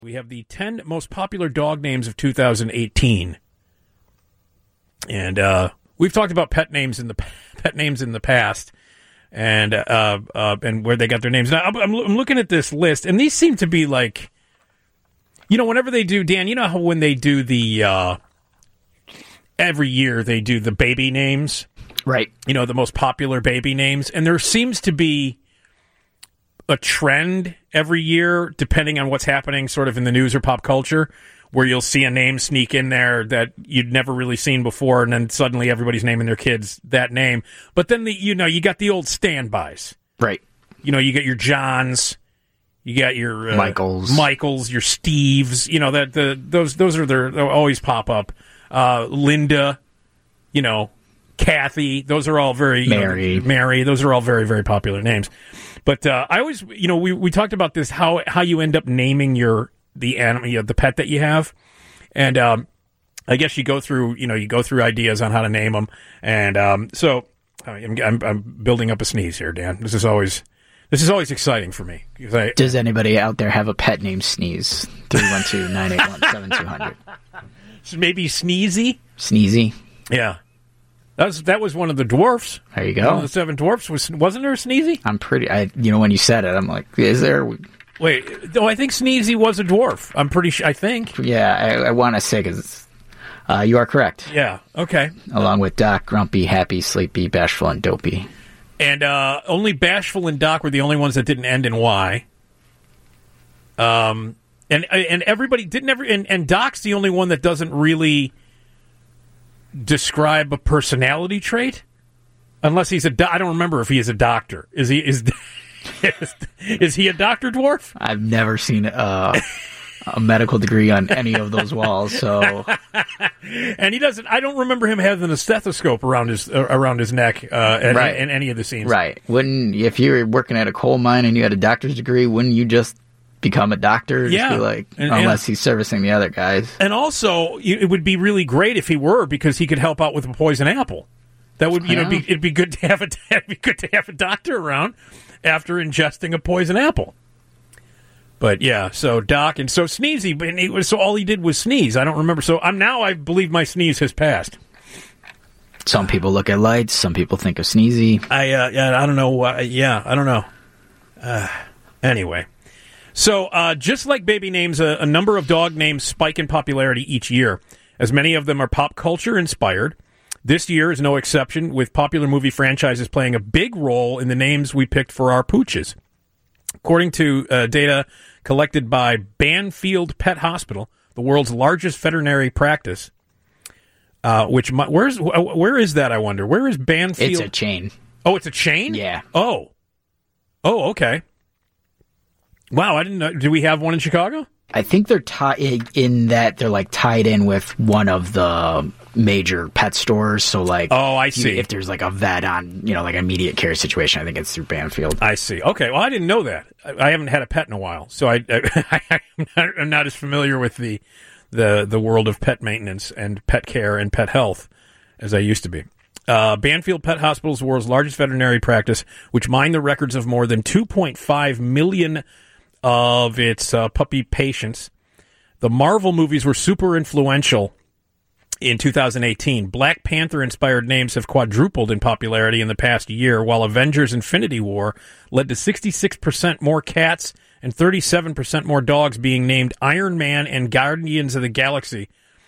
We have the 10 most popular dog names of 2018. And we've talked about pet names in the past and where they got their names. Now, I'm looking at this list, and these seem to be like, whenever they do, Dan, you know how when they do the, every year they do the baby names? Right. The most popular baby names. And there seems to be a trend every year, depending on what's happening sort of in the news or pop culture, where you'll see a name sneak in there that you'd never really seen before, and then suddenly everybody's naming their kids that name. But then, you got the old standbys. Right. You get your Johns, you got your Michaels, your Steves, those are they'll always pop up. Linda, Kathy, those are all very Mary, those are all very, very popular names. But I always, we talked about this, how you end up naming the animal, the pet that you have, and I guess you go through ideas on how to name them, and so I'm building up a sneeze here, Dan. This is always exciting for me. Does anybody out there have a pet named Sneeze? 312-981-7200. So maybe Sneezy. Sneezy. Yeah. That was one of the dwarfs. There you go. One of the 7 dwarfs. Wasn't there a Sneezy? I'm pretty... when you said it, I'm like, is there... Wait, no, I think Sneezy was a dwarf. I'm pretty sure, I think. Yeah, I want to say, because you are correct. Yeah, okay. Along with Doc, Grumpy, Happy, Sleepy, Bashful, and Dopey. And only Bashful and Doc were the only ones that didn't end in Y. And everybody didn't ever... And Doc's the only one that doesn't really describe a personality trait, unless he's I don't remember if he is a doctor. Is he a doctor dwarf? I've never seen a medical degree on any of those walls. So, and he doesn't. I don't remember him having a stethoscope around his neck in any of the scenes. Right? If you were working at a coal mine and you had a doctor's degree, wouldn't you just become a doctor? Yeah. Just be like, unless he's servicing the other guys. And also, it would be really great if he were, because he could help out with a poison apple. That would, it'd be good to have a doctor around after ingesting a poison apple. But yeah, so Doc and so Sneezy, and all he did was sneeze. I don't remember. So I believe my sneeze has passed. Some people look at lights. Some people think of Sneezy. I don't know. I don't know. Anyway. So, just like baby names, a number of dog names spike in popularity each year, as many of them are pop culture inspired. This year is no exception, with popular movie franchises playing a big role in the names we picked for our pooches. According to data collected by Banfield Pet Hospital, the world's largest veterinary practice, where is that, I wonder? Where is Banfield? It's a chain. Oh, it's a chain? Yeah. Oh, okay. Wow, I didn't know. Do we have one in Chicago? I think they're tied in with one of the major pet stores. So, I see. If there's a vet on, like an immediate care situation, I think it's through Banfield. I see. Okay, well, I didn't know that. I haven't had a pet in a while, so I'm not as familiar with the world of pet maintenance and pet care and pet health as I used to be. Banfield Pet Hospital is the world's largest veterinary practice, which mined the records of more than 2.5 million of its puppy patients. The Marvel movies were super influential in 2018. Black Panther-inspired names have quadrupled in popularity in the past year, while Avengers Infinity War led to 66% more cats and 37% more dogs being named Iron Man and Guardians of the Galaxy.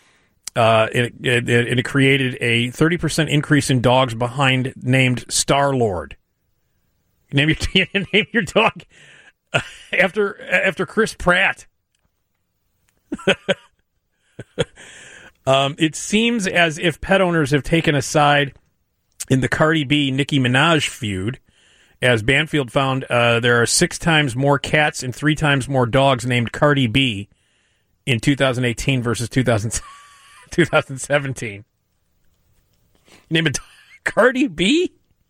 It created a 30% increase in dogs named Star-Lord. Name your dog after Chris Pratt. It seems as if pet owners have taken a side in the Cardi B-Nicki Minaj feud, as Banfield found there are 6 times more cats and 3 times more dogs named Cardi B in 2018 versus 2017. Name it Cardi B?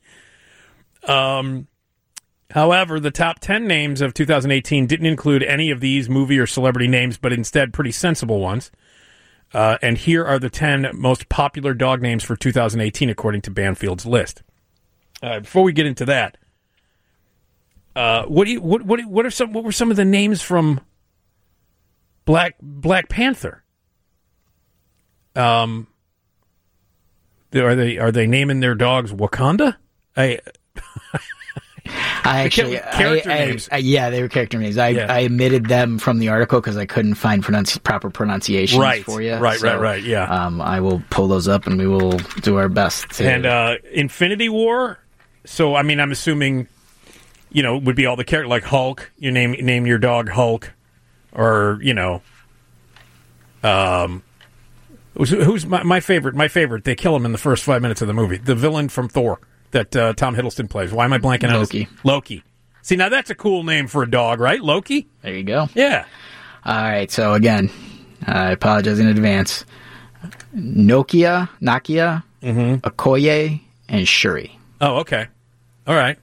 However, the top 10 names of 2018 didn't include any of these movie or celebrity names, but instead pretty sensible ones. And here are the 10 most popular dog names for 2018, according to Banfield's list. Before we get into that, what were some of the names from Black Panther. Are they naming their dogs Wakanda? I actually character names. Yeah, they were character names. I omitted them from the article because I couldn't find proper pronunciations for you. Right. Yeah. I will pull those up and we will do our best. And Infinity War. So I mean, I'm assuming, would be all the characters like Hulk. You name your dog Hulk, or who's my favorite? My favorite. They kill him in the first 5 minutes of the movie. The villain from Thor that Tom Hiddleston plays. Why am I blanking on Loki? Loki. See, now that's a cool name for a dog, right? Loki? There you go. Yeah. All right, so again, I apologize in advance. Nokia, Okoye, and Shuri. Oh, okay. All right.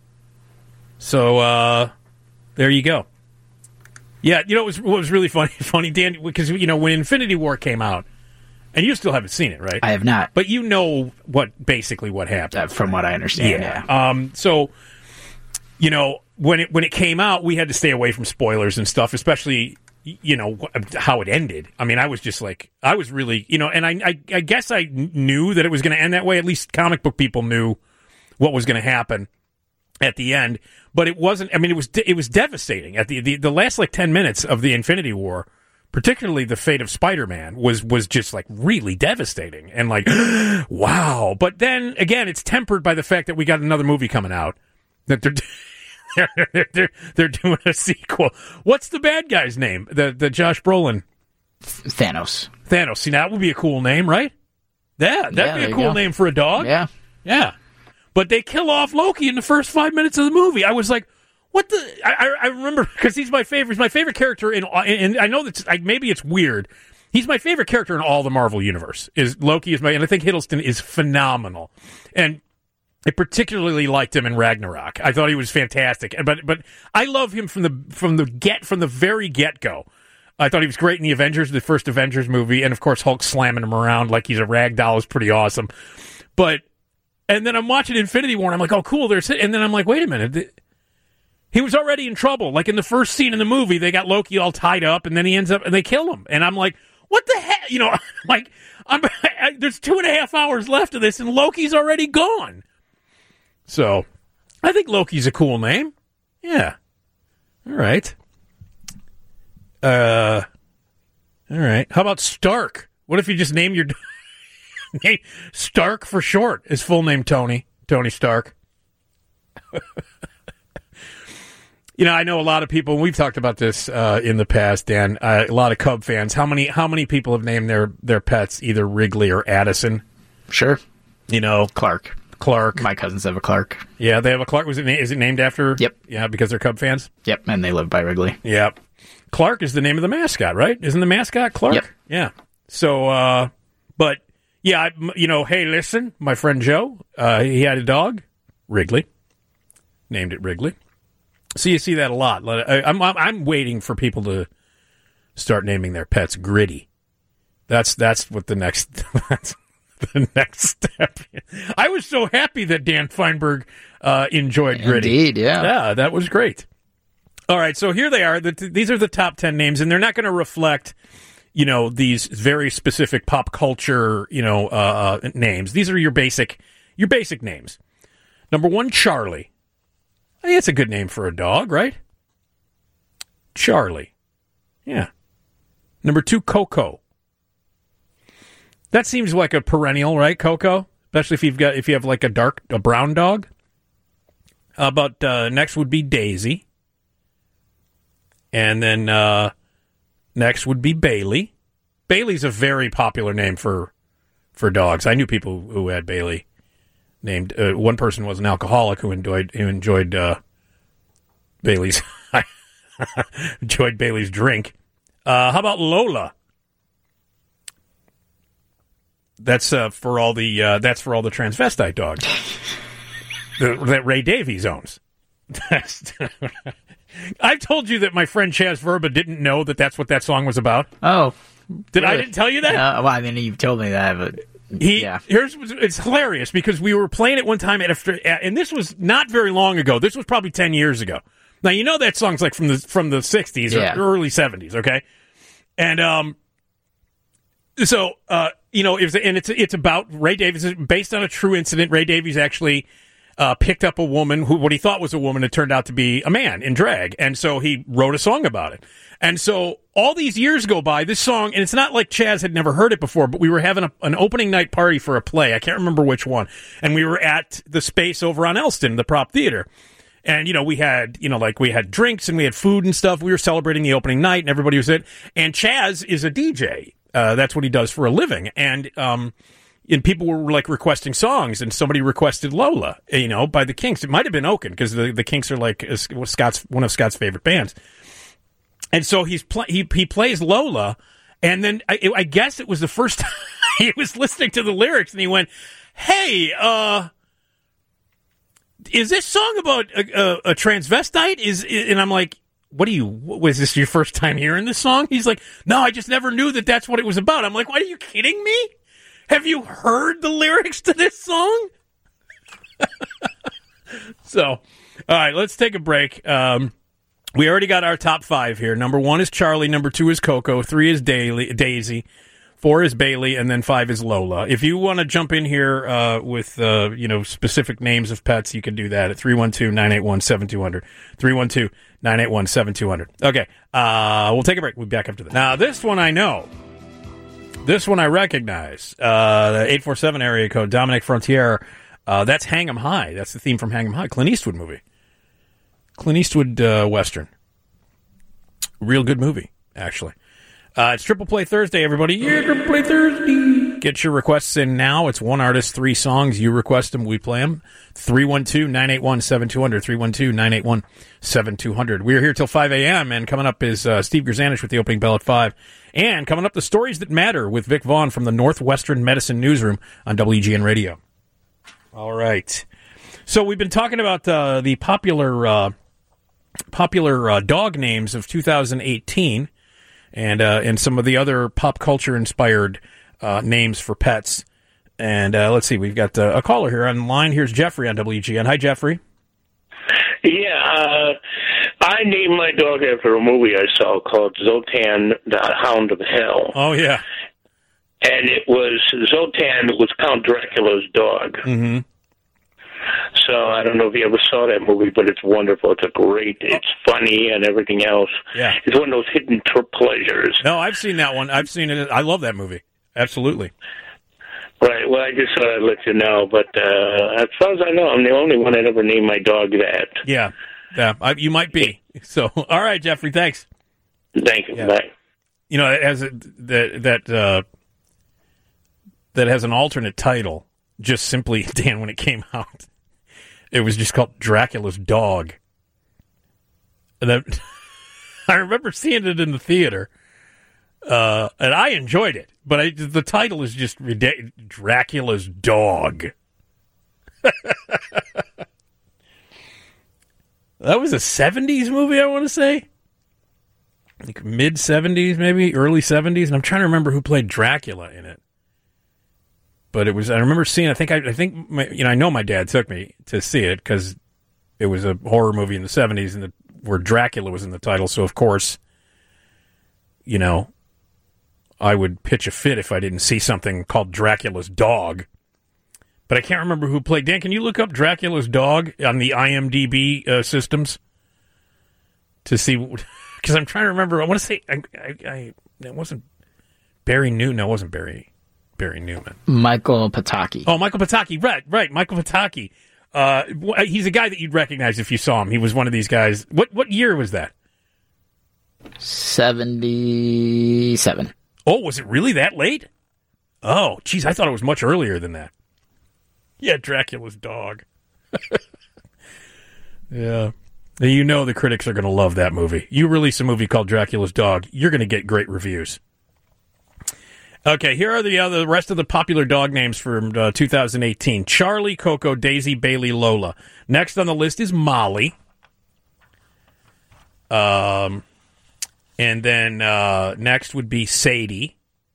So, there you go. Yeah, what was really funny, Dan, because, when Infinity War came out, and you still haven't seen it, right? I have not. But basically what happened. From what I understand, yeah. So, when it came out, we had to stay away from spoilers and stuff, especially, how it ended. I mean, I was just like, I was really, and I guess I knew that it was going to end that way. At least comic book people knew what was going to happen at the end. But it wasn't, I mean, it was devastating. At the last, 10 minutes of the Infinity War, particularly the fate of Spider-Man was just really devastating and wow. But then again, it's tempered by the fact that we got another movie coming out that they're doing a sequel. What's the bad guy's name? The Josh Brolin Thanos. See, that would be a cool name, right? Yeah, that'd be a cool name for a dog. Yeah. But they kill off Loki in the first 5 minutes of the movie. I was like, what the? I remember because he's my favorite. He's my favorite character and I know that maybe it's weird. He's my favorite character in all the Marvel universe. Loki and I think Hiddleston is phenomenal, and I particularly liked him in Ragnarok. I thought he was fantastic, but I love him from the very get go. I thought he was great in the Avengers, the first Avengers movie, and of course Hulk slamming him around like he's a rag doll is pretty awesome. And then I'm watching Infinity War, and I'm like, oh cool, and then I'm like, wait a minute. He was already in trouble. Like in the first scene in the movie, they got Loki all tied up, and then he ends up, and they kill him. And I'm like, what the heck? There's 2.5 hours left of this, and Loki's already gone. So, I think Loki's a cool name. Yeah. All right. All right. How about Stark? What if you just name your name Stark for short? His full name Tony Stark. I know a lot of people, and we've talked about this in the past, Dan, a lot of Cub fans. How many people have named their pets either Wrigley or Addison? Sure. Clark. My cousins have a Clark. Yeah, they have a Clark. Is it named after? Yep. Yeah, because they're Cub fans? Yep, and they live by Wrigley. Yep. Clark is the name of the mascot, right? Isn't the mascot Clark? Yep. Yeah. So, but, yeah, hey, listen, my friend Joe, he had a dog, Wrigley. Named it Wrigley. So you see that a lot. I'm waiting for people to start naming their pets Gritty. That's what the next that's the next step. I was so happy that Dan Feinberg enjoyed Gritty. Indeed, yeah. Yeah, that was great. All right, so here they are. These are the top 10 names, and they're not going to reflect, these very specific pop culture, names. These are your basic names. Number 1, Charlie. I think it's a good name for a dog, right? Charlie. Yeah. Number 2, Coco. That seems like a perennial, right, Coco? Especially if you have like a brown dog. How about next would be Daisy. And then next would be Bailey. Bailey's a very popular name for dogs. I knew people who had Bailey. Named one person was an alcoholic who enjoyed Bailey's enjoyed Bailey's drink. How about Lola? That's for all the transvestite dogs that Ray Davies owns. I told you that my friend Chaz Verba didn't know that that's what that song was about. Oh, really? I didn't tell you that? Well, I mean, you've told me that, but. It's hilarious because we were playing it one time and this was not very long ago. This was probably 10 years ago. Now that song's like from the 60s or early 70s, okay? And so it's about Ray Davies. It's based on a true incident. Ray Davies actually picked up a woman who, what he thought was a woman, it turned out to be a man in drag, and so he wrote a song about it. And so all these years go by, this song, and it's not like Chaz had never heard it before, but we were having an opening night party for a play. I can't remember which one. And we were at the space over on Elston, the Prop Theater. And, we had drinks and we had food and stuff. We were celebrating the opening night and everybody was it. And Chaz is a DJ. That's what he does for a living. And people were like requesting songs, and somebody requested Lola, by the Kinks. It might have been Oaken, because the Kinks are like one of Scott's favorite bands. And so he plays Lola, and then I guess it was the first time he was listening to the lyrics, and he went, "Hey, is this song about a transvestite?" And I'm like, was this your first time hearing this song? He's like, "No, I just never knew that's what it was about." I'm like, "What, are you kidding me? Have you heard the lyrics to this song?" So, all right, let's take a break. We already got our top 5 here. Number 1 is Charlie. Number 2 is Coco. 3 is Daisy. 4 is Bailey. And then 5 is Lola. If you want to jump in here with specific names of pets, you can do that at 312-981-7200. 312-981-7200. Okay, we'll take a break. We'll be back after that. Now, this one I know. This one I recognize. The 847 area code, Dominic Frontier. That's Hang 'em High. That's the theme from Hang 'em High. Clint Eastwood movie. Clint Eastwood Western. Real good movie, actually. It's Triple Play Thursday, everybody. Yeah, Triple Play Thursday. Get your requests in now. It's one artist, 3 songs. You request them, we play them. 312-981-7200. 312-981-7200. We're here till 5 a.m., and coming up is Steve Grzanich with the opening bell at 5. And coming up, the stories that matter with Vic Vaughn from the Northwestern Medicine Newsroom on WGN Radio. All right. So we've been talking about the popular dog names of 2018, and some of the other pop culture inspired names for pets. And let's see, we've got a caller here on the line. Here's Jeffrey on WGN. Hi, Jeffrey. Yeah, I named my dog after a movie I saw called Zoltan, the Hound of Hell. Oh, yeah. And it was Zoltan was Count Dracula's dog. Mm-hmm. So I don't know if you ever saw that movie, but it's wonderful. It's funny and everything else. Yeah. It's one of those hidden pleasures. No, I've seen that one. I've seen it. I love that movie. Absolutely. Right. Well, I just thought I'd let you know. But as far as I know, I'm the only one that ever named my dog that. Yeah. Yeah. You might be. So, all right, Jeffrey. Thanks. Thank you. Yeah. Bye. It has that has an alternate title. Just simply, Dan, when it came out, it was just called Dracula's Dog. And I remember seeing it in the theater, and I enjoyed it. But the title is just ridiculous. Dracula's Dog. That was a 70s movie, I want to say. Like mid-70s, maybe, early 70s. And I'm trying to remember who played Dracula in it. But it was. I remember seeing. I think. I know my dad took me to see it because it was a horror movie in the 70s, and where Dracula was in the title. So of course, I would pitch a fit if I didn't see something called Dracula's Dog. But I can't remember who played. Dan, can you look up Dracula's Dog on the IMDb systems to see? Because I'm trying to remember. I want to say it wasn't Barry Newman. No, it wasn't Barry Newman. Michael Pataki. Oh, Michael Pataki. Right. Michael Pataki. He's a guy that you'd recognize if you saw him. He was one of these guys. What year was that? 77. Oh, was it really that late? Oh, geez, I thought it was much earlier than that. Yeah, Dracula's Dog. Yeah. The critics are going to love that movie. You release a movie called Dracula's Dog, you're going to get great reviews. Okay, here are the rest of the popular dog names from 2018. Charlie, Coco, Daisy, Bailey, Lola. Next on the list is Molly. And then next would be Sadie.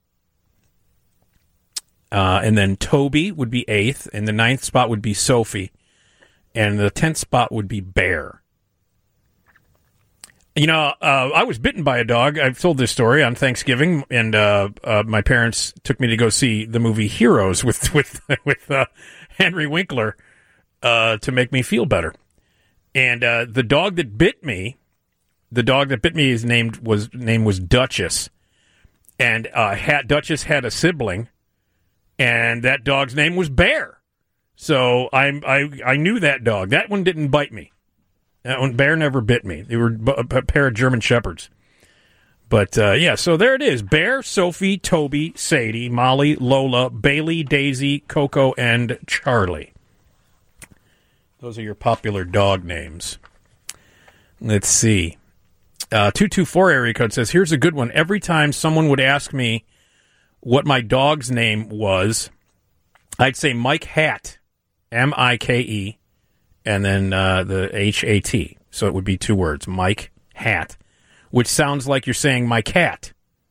And then Toby would be 8th. And the 9th spot would be Sophie. And the 10th spot would be Bear. I was bitten by a dog. I've told this story on Thanksgiving, and my parents took me to go see the movie Heroes with Henry Winkler to make me feel better. And the dog that bit me, his name was Duchess, and Duchess had a sibling, and that dog's name was Bear. So I knew that dog. That one didn't bite me. That one, Bear never bit me. They were a pair of German Shepherds. But, so there it is. Bear, Sophie, Toby, Sadie, Molly, Lola, Bailey, Daisy, Coco, and Charlie. Those are your popular dog names. Let's see. 224 area code says, here's a good one. Every time someone would ask me what my dog's name was, I'd say Mike Hat, M-I-K-E, and then the H-A-T. So it would be 2 words, Mike Hat, which sounds like you're saying my cat.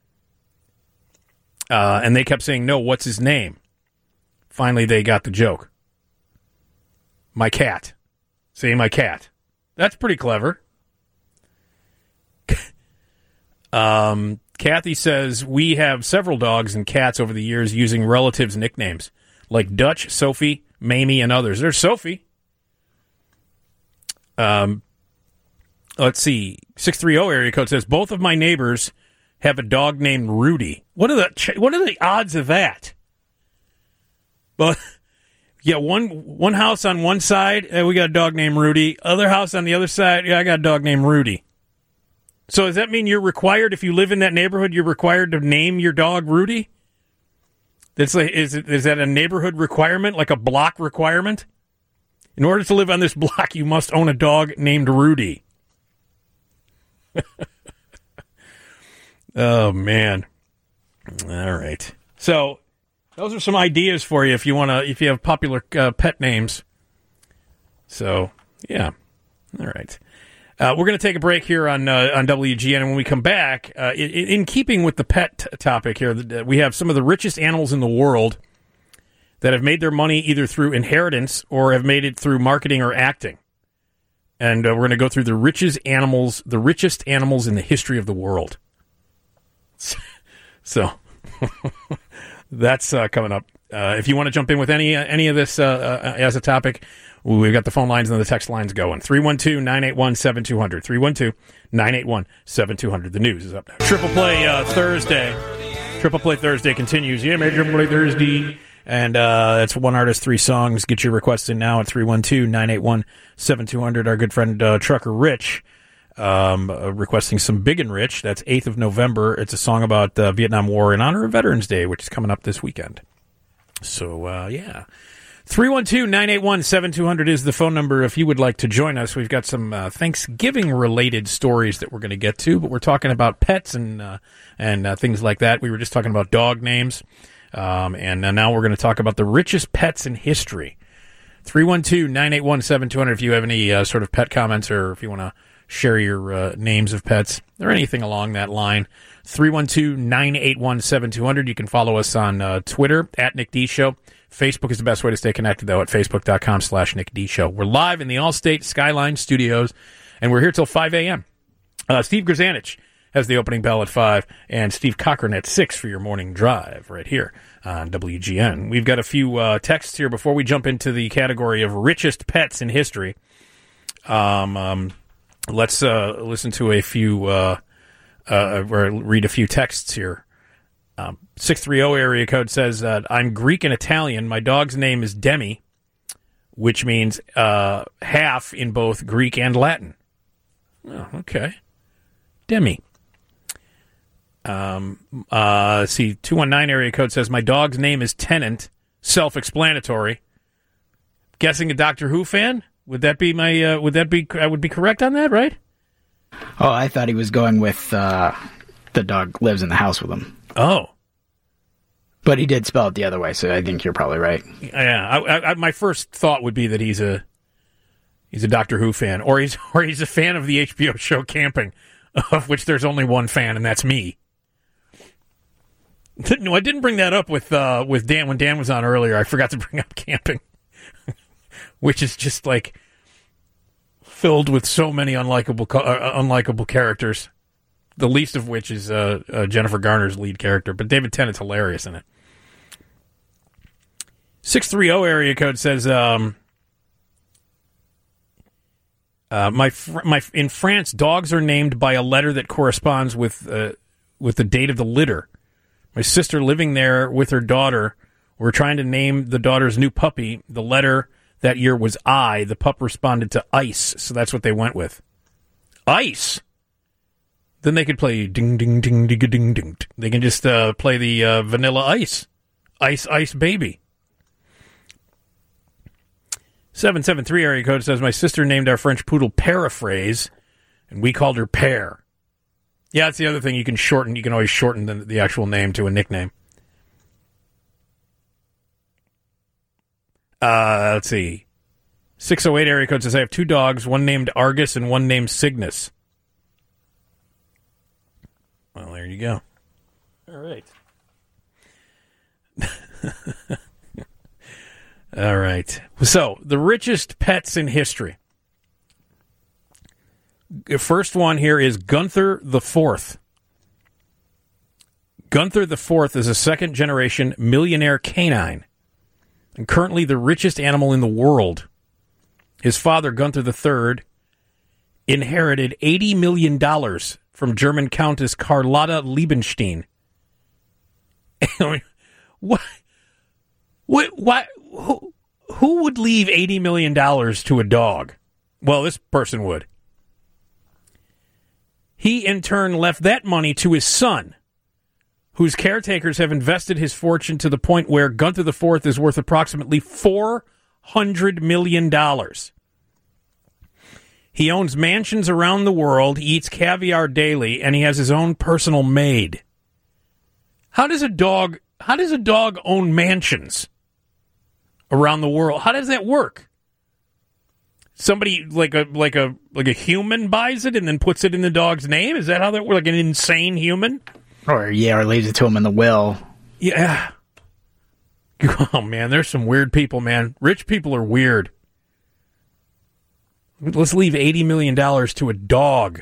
And they kept saying, no, what's his name? Finally, they got the joke. My cat. Say my cat. That's pretty clever. Kathy says, we have several dogs and cats over the years using relatives' nicknames, like Dutch, Sophie, Mamie, and others. There's Sophie. Let's see. 630 area code says, both of my neighbors have a dog named Rudy. What are the odds of that? Well, yeah, one house on one side, we got a dog named Rudy. Other house on the other side, I got a dog named Rudy. So does that mean you're required, if you live in that neighborhood, you're required to name your dog Rudy? That's like, is that a neighborhood requirement, like a block requirement? In order to live on this block, you must own a dog named Rudy. Oh, man. All right. So those are some ideas for you if you have popular pet names. So, yeah. All right. We're going to take a break here on WGN, and when we come back, in keeping with the pet topic here, we have some of the richest animals in the world that have made their money either through inheritance or have made it through marketing or acting. And we're going to go through the richest animals in the history of the world. So that's coming up. If you want to jump in with any of this as a topic, we've got the phone lines and the text lines going. 312-981-7200. 312-981-7200. The news is up now. Triple Play Thursday. Triple Play Thursday continues. Yeah, Major Triple Play Thursday. And it's one artist, 3 songs. Get your requests in now at 312-981-7200. Our good friend Trucker Rich requesting some Big and Rich. That's 8th of November. It's a song about the Vietnam War in honor of Veterans Day, which is coming up this weekend. So, yeah. 312-981-7200 is the phone number if you would like to join us. We've got some Thanksgiving-related stories that we're going to get to, but we're talking about pets and things like that. We were just talking about dog names. And now we're going to talk about the richest pets in history. 312-981-7200 if you have any sort of pet comments or if you want to share your names of pets or anything along that line. 312-981-7200. You can follow us on Twitter at Nick D Show. Facebook is the best way to stay connected, though, at facebook.com/Nick D Show. We're live in the Allstate Skyline Studios, and we're here till 5 a.m. Steve Grzanich has the opening bell at 5, and Steve Cochran at 6 for your morning drive right here on WGN. We've got a few texts here before we jump into the category of richest pets in history. Let's listen to a few, or read a few texts here. 630 area code says, I'm Greek and Italian. My dog's name is Demi, which means half in both Greek and Latin. Oh, okay. Demi. See, 219 area code says, my dog's name is Tennant. Self-explanatory. Guessing a Doctor Who fan? Would that be I would be correct on that, right? Oh, I thought he was going with the dog lives in the house with him. Oh. But he did spell it the other way, so I think you're probably right. Yeah, my first thought would be that he's a Doctor Who fan, or he's a fan of the HBO show Camping, of which there's only one fan, and that's me. No, I didn't bring that up with Dan when Dan was on earlier. I forgot to bring up Camping, which is just like filled with so many unlikable characters. The least of which is Jennifer Garner's lead character, but David Tennant's hilarious in it. 630 area code says, in France, dogs are named by a letter that corresponds with the date of the litter. My sister living there with her daughter, we're trying to name the daughter's new puppy. The letter that year was I. The pup responded to ice, so that's what they went with. Ice. Then they could play ding, ding, ding, ding, ding, ding. They can just play the Vanilla Ice. Ice, Ice Baby. 773 area code says, my sister named our French poodle Paraphrase, and we called her Pear. Yeah, that's the other thing you can shorten. You can always shorten the actual name to a nickname. Let's see. 608 area code says, I have 2 dogs, one named Argus and one named Cygnus. Well, there you go. All right. All right. So, the richest pets in history. The first one here is Gunther IV. Gunther IV is a second-generation millionaire canine and currently the richest animal in the world. His father, Gunther III, inherited $80 million from German Countess Carlotta Liebenstein. Who would leave $80 million to a dog? Well, this person would. He, in turn, left that money to his son, whose caretakers have invested his fortune to the point where Gunther IV is worth approximately $400 million. He owns mansions around the world, he eats caviar daily, and he has his own personal maid. How does a dog own mansions around the world? How does that work? Somebody like a human buys it and then puts it in the dog's name? Is that how that works? Like an insane human? Or leaves it to him in the will. Yeah. Oh man, there's some weird people, man. Rich people are weird. Let's leave $80 million to a dog.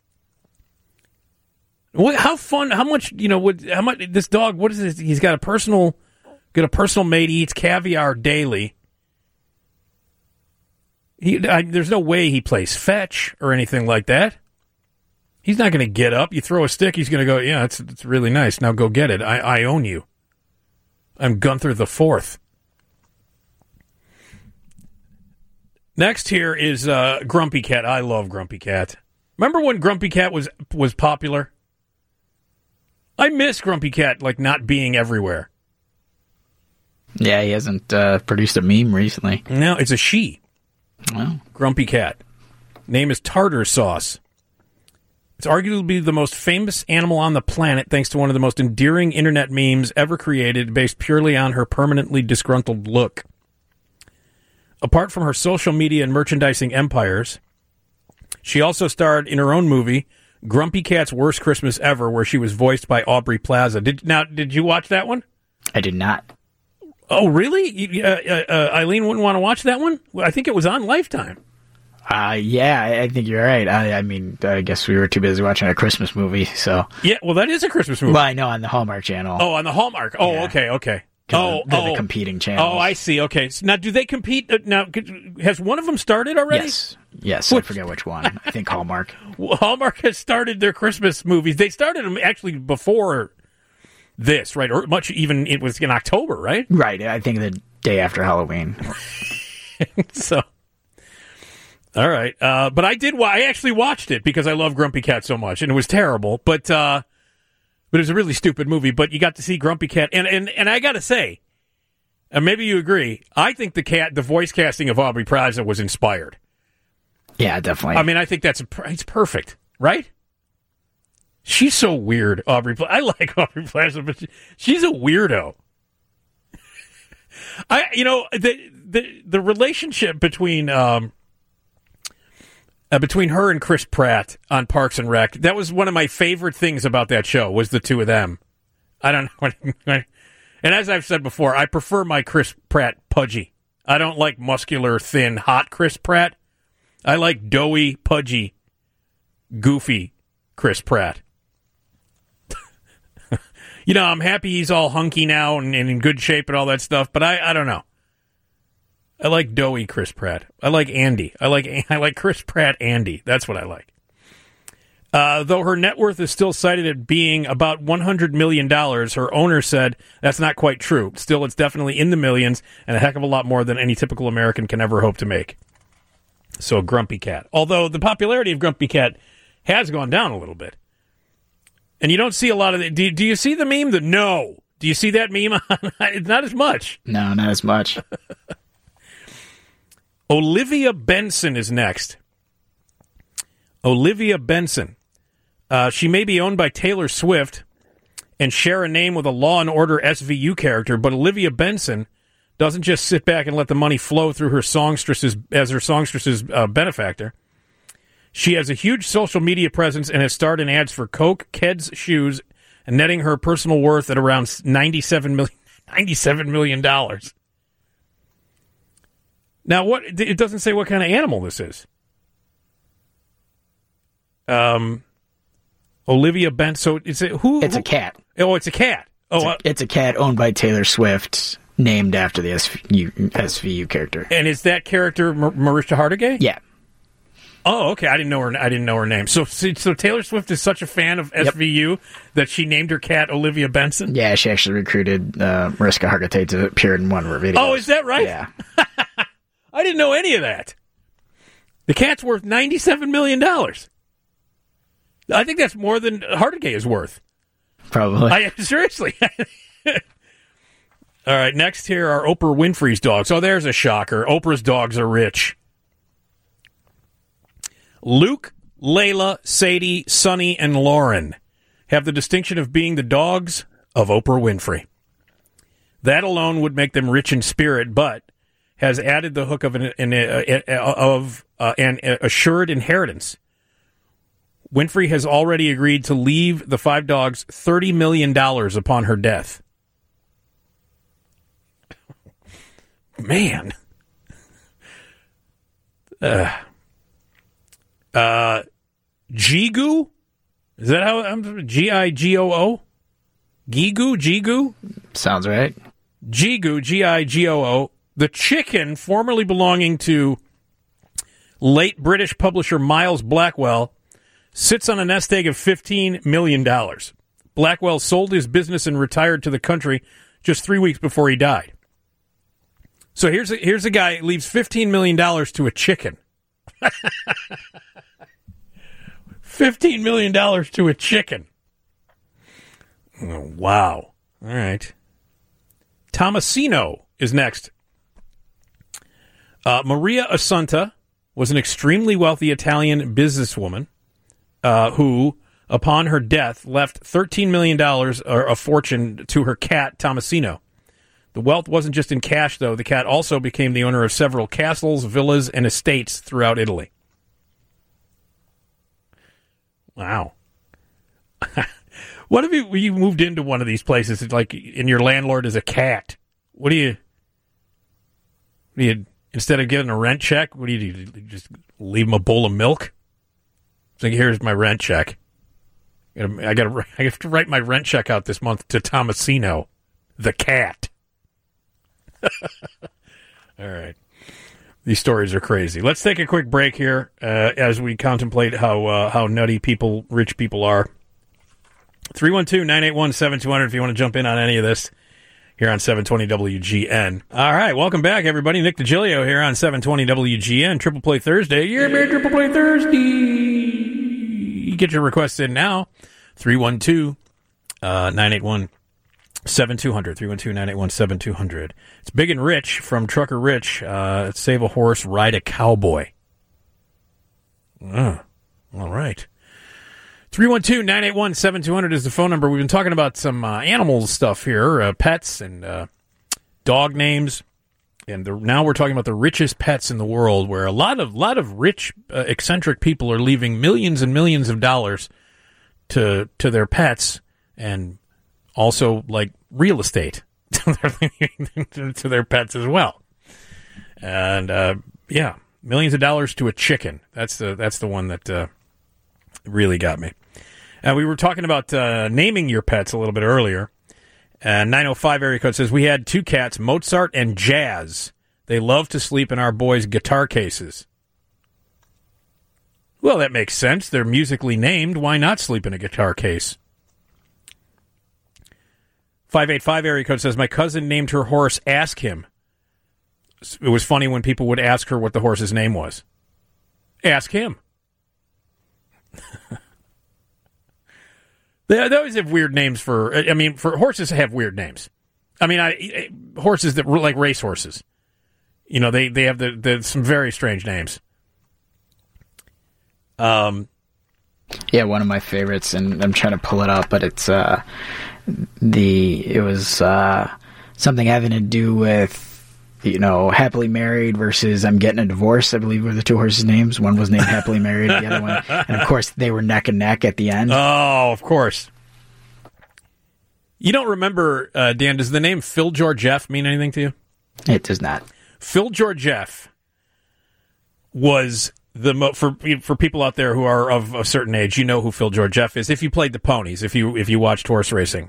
How fun? How much? How much? This dog? What is this? He's got a personal maid. He eats caviar daily. There's no way he plays fetch or anything like that. He's not going to get up. You throw a stick, he's going to go, yeah, it's really nice. Now go get it. I own you. I'm Gunther IV. Next here is Grumpy Cat. I love Grumpy Cat. Remember when Grumpy Cat was popular? I miss Grumpy Cat, like, not being everywhere. Yeah, he hasn't produced a meme recently. No, it's a she. Well. Grumpy Cat. Name is Tartar Sauce. It's arguably the most famous animal on the planet thanks to one of the most endearing internet memes ever created based purely on her permanently disgruntled look. Apart from her social media and merchandising empires, she also starred in her own movie, Grumpy Cat's Worst Christmas Ever, where she was voiced by Aubrey Plaza. Did you watch that one? I did not. Oh, really? Eileen wouldn't want to watch that one? I think it was on Lifetime. Yeah, I think you're right. I mean, I guess we were too busy watching a Christmas movie, so. Yeah, well, that is a Christmas movie. Well, I know, on the Hallmark Channel. Oh, on the Hallmark. Oh, yeah. Okay. They're the competing channels. Oh, I see. Okay. So now, do they compete? Now, has one of them started already? Yes. I forget which one. I think Hallmark. Well, Hallmark has started their Christmas movies. They started them actually before this, right? Or much even, it was in October, right? Right. I think the day after Halloween. So, all right. But I actually watched it because I love Grumpy Cat so much, and it was terrible. But it was a really stupid movie. But you got to see Grumpy Cat, and I got to say, and maybe you agree, I think the voice casting of Aubrey Plaza was inspired. Yeah, definitely. I mean, I think it's perfect, right? She's so weird, Aubrey Plaza. I like Aubrey Plaza, but she's a weirdo. The relationship between her and Chris Pratt on Parks and Rec, that was one of my favorite things about that show, was the two of them. I don't know. And as I've said before, I prefer my Chris Pratt pudgy. I don't like muscular, thin, hot Chris Pratt. I like doughy, pudgy, goofy Chris Pratt. You know, I'm happy he's all hunky now and in good shape and all that stuff, but I don't know. I like doughy Chris Pratt. I like Andy. I like Chris Pratt Andy. That's what I like. Though her net worth is still cited at being about $100 million, her owner said that's not quite true. Still, it's definitely in the millions and a heck of a lot more than any typical American can ever hope to make. So, Grumpy Cat. Although the popularity of Grumpy Cat has gone down a little bit. And you don't see a lot of it. Do you see the meme? No. Do you see that meme? Not as much. No, not as much. Olivia Benson is next. Olivia Benson. She may be owned by Taylor Swift and share a name with a Law & Order SVU character, but Olivia Benson doesn't just sit back and let the money flow through her songstress's benefactor. She has a huge social media presence and has starred in ads for Coke, Keds shoes, and netting her personal worth at around $97 million. Now, what? It doesn't say what kind of animal this is. Olivia Benson. So it's a cat. Oh, it's a cat. It's a cat owned by Taylor Swift, named after the SVU character. And is that character Mariska Hargitay? Yeah. Oh, okay. I didn't know her name. So Taylor Swift is such a fan of SVU that she named her cat Olivia Benson. Yeah, she actually recruited Mariska Hargitay to appear in one of her videos. Oh, is that right? Yeah. I didn't know any of that. The cat's worth $97 million. I think that's more than Hargitay is worth. Probably. Seriously. All right, next here are Oprah Winfrey's dogs. Oh, there's a shocker. Oprah's dogs are rich. Luke, Layla, Sadie, Sonny, and Lauren have the distinction of being the dogs of Oprah Winfrey. That alone would make them rich in spirit, but has added the hook of an assured inheritance. Winfrey has already agreed to leave the 5 dogs $30 million upon her death. Man. Gigu? Is that how I'm Gigoo? Gigu? Sounds right. Gigu, Gigoo. The chicken, formerly belonging to late British publisher Miles Blackwell, sits on a nest egg of $15 million. Blackwell sold his business and retired to the country just 3 weeks before he died. So here's a guy who leaves $15 million to a chicken. $15 million to a chicken. Oh, wow. All right. Tomasino is next. Maria Assunta was an extremely wealthy Italian businesswoman who, upon her death, left $13 million or a fortune to her cat, Tomasino. The wealth wasn't just in cash, though. The cat also became the owner of several castles, villas, and estates throughout Italy. Wow. What if you moved into one of these places, like, and your landlord is a cat? What do you instead of getting a rent check, what do? You just leave him a bowl of milk? It's like, here's my rent check. I have to write my rent check out this month to Tomasino, the cat. All right. These stories are crazy. Let's take a quick break here as we contemplate how nutty rich people are. 312-981-7200 if you want to jump in on any of this here on 720 WGN. All right, welcome back, everybody. Nick DiGilio here on 720 WGN. Triple Play Thursday. Yeah, man, Triple Play Thursday. You get your requests in now. 312-981-7200. 312-981-7200. It's Big and Rich from Trucker Rich. Save a horse, ride a cowboy. All right. 312-981-7200 is the phone number. We've been talking about some animal stuff here, pets and dog names. And now we're talking about the richest pets in the world, where a lot of rich, eccentric people are leaving millions and millions of dollars to their pets, and also like real estate to their pets as well. And yeah, Millions of dollars to a chicken. That's the one that really got me. We were talking about naming your pets a little bit earlier. 905 area code says, we had 2 cats, Mozart and Jazz. They love to sleep in our boys' guitar cases. Well, that makes sense. They're musically named. Why not sleep in a guitar case? 585 area code says, my cousin named her horse Ask Him. It was funny when people would ask her what the horse's name was. Ask Him. They always have weird names for horses have weird names. Horses that were like race horses. You know, they have some very strange names. Yeah, one of my favorites, and I'm trying to pull it up, but it's something having to do with, Happily Married versus I'm Getting a Divorce, I believe were the 2 horses' names. One was named Happily Married, the other one. And, of course, they were neck and neck at the end. Oh, of course. You don't remember, Dan, does the name Phil Georgieff mean anything to you? It does not. Phil Georgieff was for people out there who are of a certain age, you know who Phil Georgieff is. If you played the ponies, if you watched horse racing.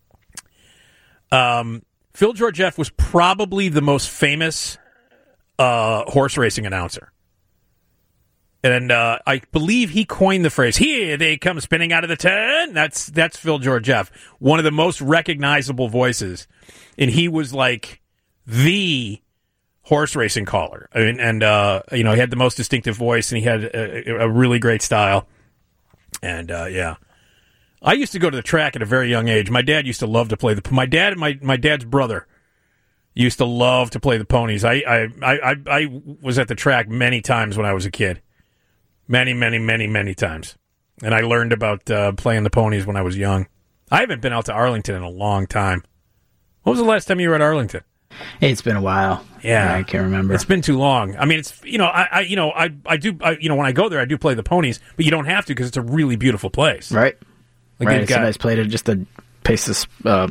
Phil Georgieff was probably the most famous horse racing announcer. And I believe he coined the phrase, here they come spinning out of the turn. That's Phil Georgieff, one of the most recognizable voices. And he was like the horse racing caller. He had the most distinctive voice, and he had a really great style. And, yeah. I used to go to the track at a very young age. My dad used to love to play my dad and my dad's brother used to love to play the ponies. I was at the track many times when I was a kid. Many, many, many, many times. And I learned about playing the ponies when I was young. I haven't been out to Arlington in a long time. When was the last time you were at Arlington? It's been a while. Yeah, I can't remember. It's been too long. I mean, it's when I go there, I do play the ponies, but you don't have to because it's a really beautiful place. Right. Like right. It's a nice place, just a place,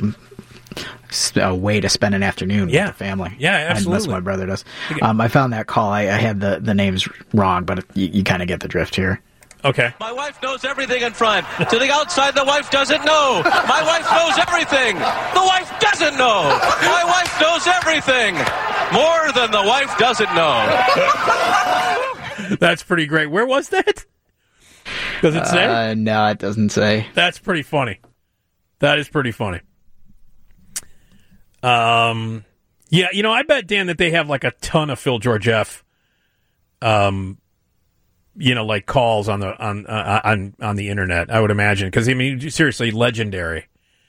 a way to spend an afternoon with the family. Yeah, absolutely. That's what my brother does. I found that call. I had the names wrong, but you kind of get the drift here. Okay. My wife knows everything in front. To the outside, the wife doesn't know. My wife knows everything. The wife doesn't know. My wife knows everything. More than the wife doesn't know. That's pretty great. Where was that? Does it say? No, it doesn't say. That's pretty funny. That is pretty funny. Yeah, I bet, Dan, that they have like a ton of Phil Georgieff like calls on the internet, I would imagine, because seriously, legendary.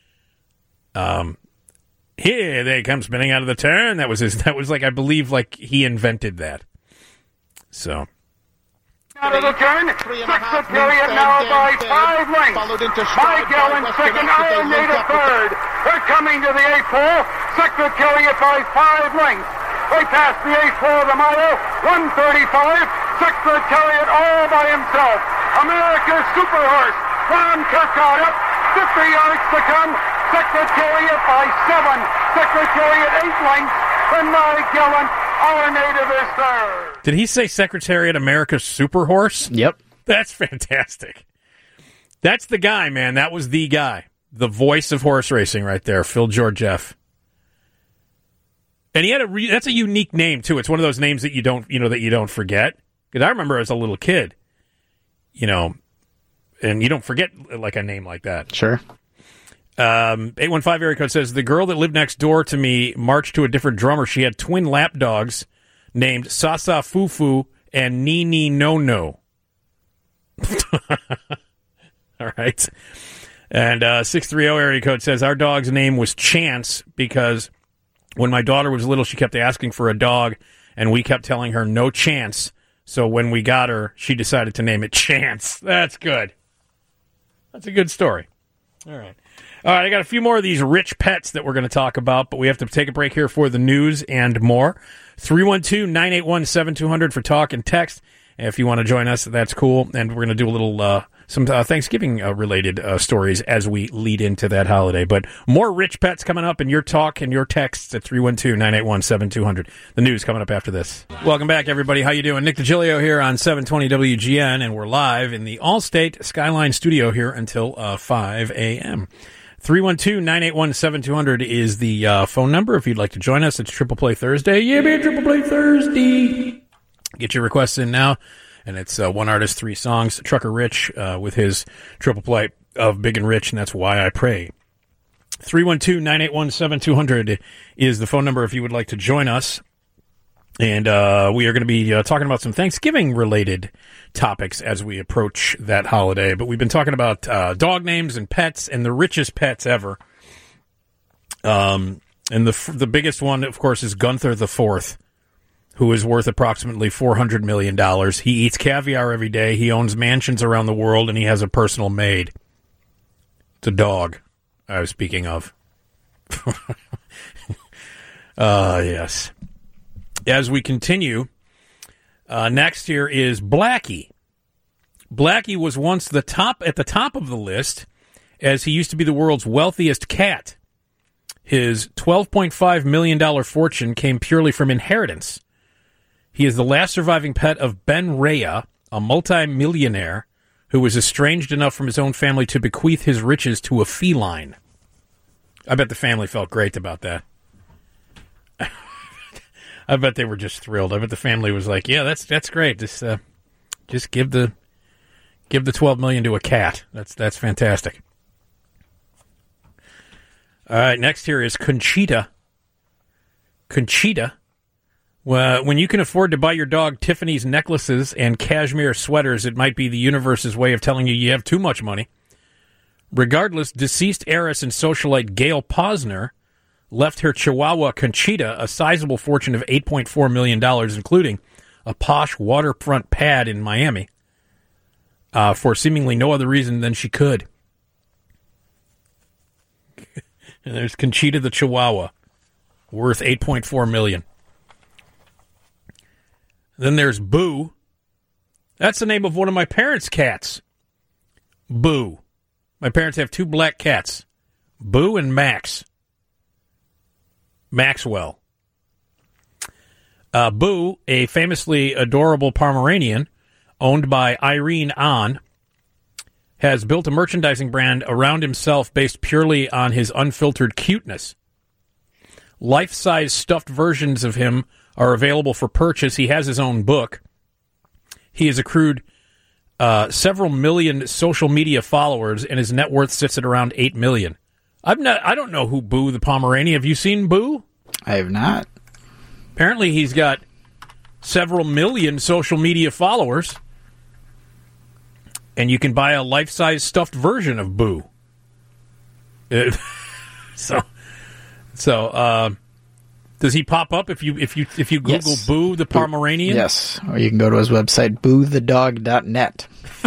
Here they come spinning out of the turn. That was like, I believe, like he invented that. So out of the turn, Secretariat now by 5 lengths. Miguel in second, Iron Native third. They're coming to the 8th hole. Secretariat by 5 lengths. They pass the 8th hole of the mile, 135. Secretariat all by himself. America's Super Horse. Ron Turcotte up, 50 yards to come. Secretariat by 7. Secretariat 8 lengths. And Miguel, our native is third. Did he say Secretariat America's Super Horse? Yep. That's fantastic. That's the guy, man. That was the guy. The voice of horse racing right there, Phil Georgieff. And he had that's a unique name too. It's one of those names that you don't forget. Because I remember as a little kid, and you don't forget like a name like that. Sure. 815 area code says, the girl that lived next door to me marched to a different drummer. She had twin lap dogs named Sasa Fufu and Nini No No. All right. And 630 area code says, our dog's name was Chance because when my daughter was little, she kept asking for a dog, and we kept telling her no chance. So when we got her, she decided to name it Chance. That's good. That's a good story. All right. All right, I got a few more of these rich pets that we're going to talk about, but we have to take a break here for the news and more. 312-981-7200 for talk and text. And if you want to join us, that's cool. And we're going to do a little some Thanksgiving-related stories as we lead into that holiday. But more Rich Pets coming up, and your talk and your texts at 312-981-7200. The news coming up after this. Welcome back, everybody. How you doing? Nick DiGilio here on 720 WGN, and we're live in the Allstate Skyline studio here until 5 a.m. 312-981-7200 is the phone number if you'd like to join us. It's Triple Play Thursday. Yeah, man, Triple Play Thursday. Get your requests in now. And it's one artist, 3 songs. Trucker Rich with his triple play of Big and Rich, and that's Why I Pray. 312-981-7200 is the phone number if you would like to join us. And we are going to be talking about some Thanksgiving-related topics as we approach that holiday. But we've been talking about dog names and pets and the richest pets ever. And the biggest one, of course, is Gunther the Fourth, who is worth approximately $400 million. He eats caviar every day. He owns mansions around the world, and he has a personal maid. It's a dog I was speaking of. Yes. As we continue, next here is Blackie. Blackie was once at the top of the list, as he used to be the world's wealthiest cat. His $12.5 million fortune came purely from inheritance. He is the last surviving pet of Ben Rhea, a multi-millionaire who was estranged enough from his own family to bequeath his riches to a feline. I bet the family felt great about that. I bet they were just thrilled. I bet the family was like, "Yeah, that's great. Just give the $12 million to a cat. That's fantastic." All right, next here is Conchita. Conchita. When you can afford to buy your dog Tiffany's necklaces and cashmere sweaters, it might be the universe's way of telling you have too much money. Regardless, deceased heiress and socialite Gail Posner left her Chihuahua Conchita a sizable fortune of $8.4 million, including a posh waterfront pad in Miami, for seemingly no other reason than she could. And there's Conchita the Chihuahua, worth $8.4 million. Then there's Boo. That's the name of one of my parents' cats. Boo. My parents have 2 black cats, Boo and Max. Maxwell. Boo, a famously adorable Pomeranian owned by Irene Ahn, has built a merchandising brand around himself based purely on his unfiltered cuteness. Life-size stuffed versions of him are available for purchase. He has his own book. He has accrued several million social media followers, and his net worth sits at around $8 million. I don't know who Boo the Pomeranian. Have you seen Boo? I have not. Apparently, he's got several million social media followers, and you can buy a life-size stuffed version of Boo. So. Does he pop up if you Google Yes. Boo the Pomeranian? Yes, or you can go to his website, boothedog.net.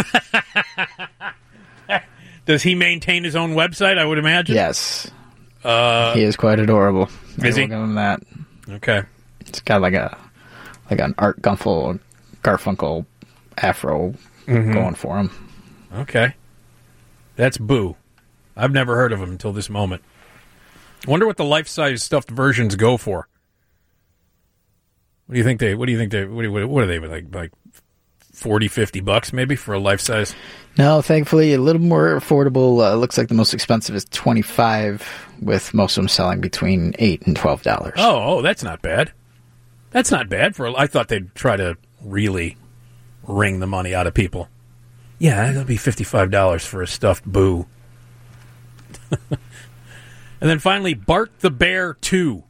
Does he maintain his own website, I would imagine? Yes. He is quite adorable. Is he? I'll give him that. Okay. It's got like an Art Garfunkel afro going for him. Okay. That's Boo. I've never heard of him until this moment. I wonder what the life-size stuffed versions go for. What do you think they what are they like $40-$50 maybe for a life-size? No, thankfully a little more affordable. Looks like the most expensive is $25, with most of them selling between $8 and $12. Oh, that's not bad. That's not bad I thought they'd try to really wring the money out of people. Yeah, that'll be $55 for a stuffed Boo. And then finally, Bart the Bear 2.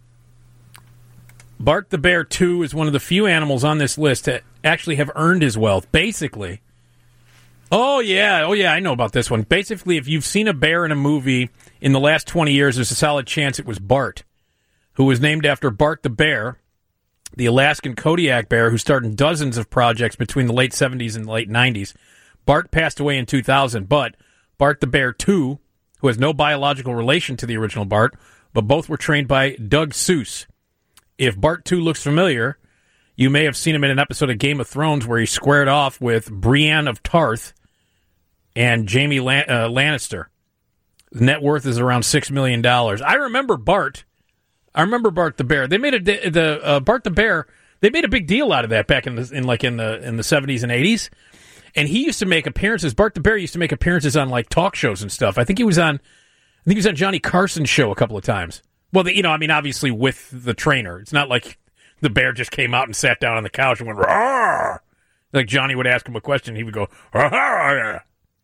Bart the Bear 2 is one of the few animals on this list that actually have earned his wealth. Basically, oh yeah, I know about this one. Basically, if you've seen a bear in a movie in the last 20 years, there's a solid chance it was Bart, who was named after Bart the Bear, the Alaskan Kodiak bear who starred in dozens of projects between the late 70s and the late 90s. Bart passed away in 2000, but Bart the Bear 2, who has no biological relation to the original Bart, but both were trained by Doug Seuss. If Bart 2 looks familiar, you may have seen him in an episode of Game of Thrones where he squared off with Brienne of Tarth, and Jamie Lannister. The net worth is around $6 million. I remember Bart. The Bear. They made Bart the Bear. They made a big deal out of that back in the 70s and 80s. And he used to make appearances. Bart the Bear used to make appearances on like talk shows and stuff. I think he was on Johnny Carson's show a couple of times. Well, obviously with the trainer. It's not like the bear just came out and sat down on the couch and went, "Rawr!" Like Johnny would ask him a question, he would go, "Rawr!"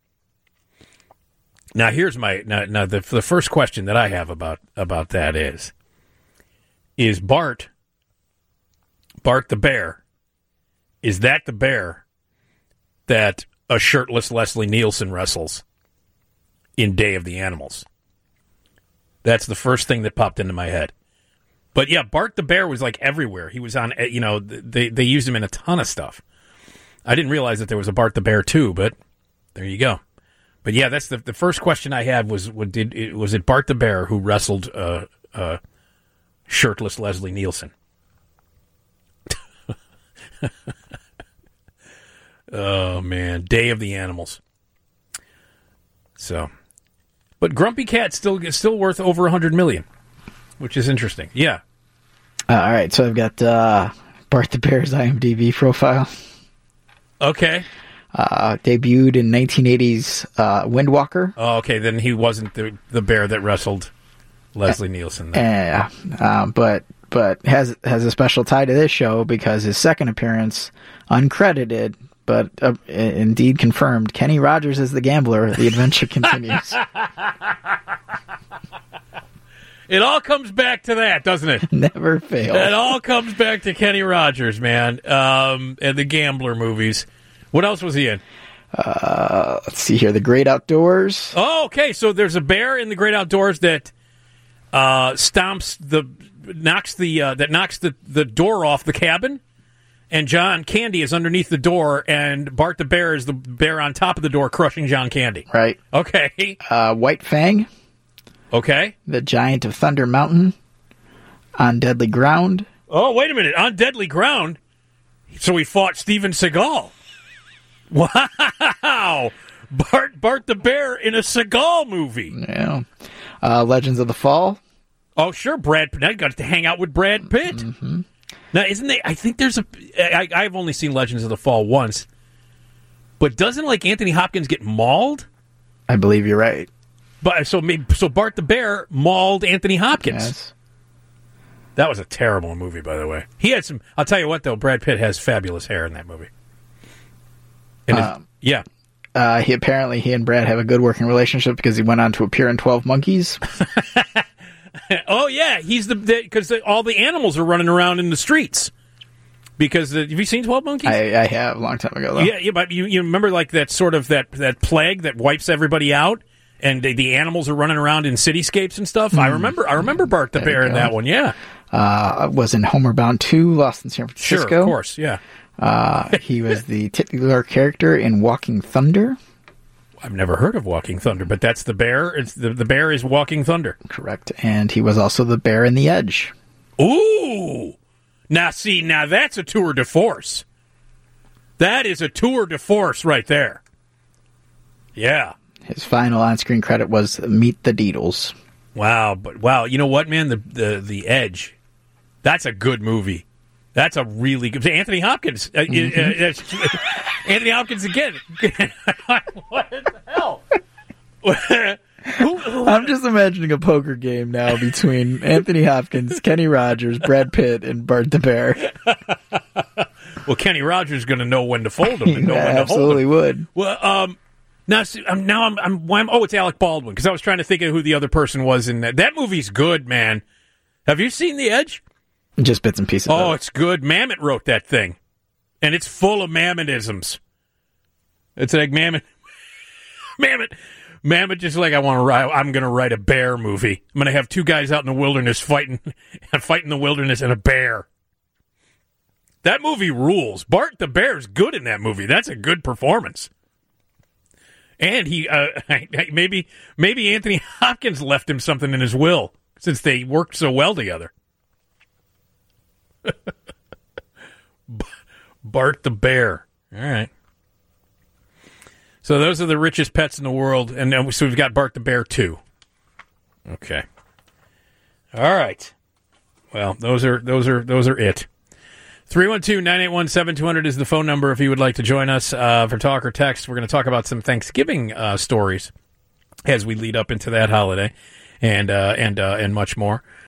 Now here's the first question that I have about that is Bart the Bear, is that the bear that a shirtless Leslie Nielsen wrestles in Day of the Animals? That's the first thing that popped into my head. But yeah, Bart the Bear was like everywhere. He was on, they used him in a ton of stuff. I didn't realize that there was a Bart the Bear too, but there you go. But yeah, that's the first question I had was it Bart the Bear who wrestled shirtless Leslie Nielsen? Oh man, Day of the Animals. So, but Grumpy Cat still worth over $100 million, which is interesting. Yeah. All right, so I've got Bart the Bear's IMDb profile. Okay. Debuted in 1980's Windwalker. Oh, okay. Then he wasn't the bear that wrestled Leslie Nielsen. Yeah, but has a special tie to this show because his second appearance, uncredited, but indeed confirmed, Kenny Rogers is the gambler. The adventure continues. It all comes back to that, doesn't it? Never fails. It all comes back to Kenny Rogers, man, and the Gambler movies. What else was he in? Let's see here. The Great Outdoors. Oh, okay. So there's a bear in the Great Outdoors that knocks the door off the cabin, and John Candy is underneath the door, and Bart the Bear is the bear on top of the door, crushing John Candy. Right. Okay. White Fang. Okay. The Giant of Thunder Mountain. On Deadly Ground. Oh, wait a minute. On Deadly Ground? So he fought Steven Seagal. Wow. Bart the Bear in a Seagal movie. Yeah. Legends of the Fall. Oh, sure. Brad Pitt. I got to hang out with Brad Pitt. Mm-hmm. Now, I think there's I've only seen Legends of the Fall once. But doesn't, Anthony Hopkins get mauled? I believe you're right. But so Bart the Bear mauled Anthony Hopkins. Yes. That was a terrible movie, by the way. He had some. I'll tell you what, though. Brad Pitt has fabulous hair in that movie. And yeah. He and Brad have a good working relationship because he went on to appear in 12 Monkeys. Oh yeah, he's because all the animals are running around in the streets. Because have you seen 12 Monkeys? I have a long time ago, though. Yeah, but you remember that sort of that plague that wipes everybody out, and the animals are running around in cityscapes and stuff. I remember Bart the Bear in that one. Yeah, was in Homeward Bound 2, Lost in San Francisco. Sure, of course, yeah. He was the titular character in Walking Thunder. I've never heard of Walking Thunder, but that's the bear. It's the bear is Walking Thunder. Correct. And he was also the bear in The Edge. Ooh! Now that's a tour de force. That is a tour de force right there. Yeah. His final on-screen credit was Meet the Deedles. Wow, you know what, man? The Edge. That's a good movie. That's a really good... Anthony Hopkins. Anthony Hopkins again. What the hell? I'm just imagining a poker game now between Anthony Hopkins, Kenny Rogers, Brad Pitt, and Bart the Bear. Well, Kenny Rogers is going to know when to fold him and know when to hold him. Absolutely would. Well, now it's Alec Baldwin, because I was trying to think of who the other person was in that. That movie's good, man. Have you seen The Edge? Just bits and pieces. Oh, it's good. Mamet wrote that thing, and it's full of Mametisms. It's like Mamet just like, I'm going to write a bear movie. I'm going to have two guys out in the wilderness fighting the wilderness and a bear. That movie rules. Bart the Bear's good in that movie. That's a good performance. And he maybe Anthony Hopkins left him something in his will since they worked so well together. Bart the Bear. All right. So those are the richest pets in the world, and then, so we've got Bart the Bear too. Okay. All right. Well, those are it. 312-981-7200 is the phone number if you would like to join us for talk or text. We're going to talk about some Thanksgiving stories as we lead up into that holiday, and much more.